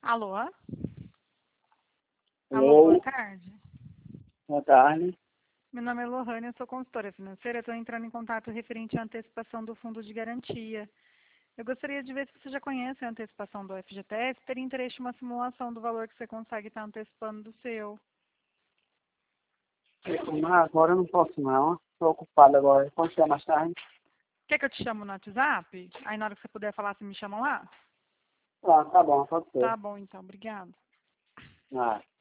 Alô? Alô, Alô, boa tarde. boa tarde. Meu nome é Lohane, eu sou consultora financeira. Estou entrando em contato referente à antecipação do fundo de garantia. Eu gostaria de ver se você já conhece a antecipação do FGTS, teria interesse em uma simulação do valor que você consegue estar antecipando do seu. Agora eu não posso não, estou ocupado agora. Pode ser mais tarde? Quer que eu te chamo no WhatsApp? Aí na hora que você puder falar, você me chama lá? Ah, tá bom, pode ser. Tá bom, então. Obrigada. Ah.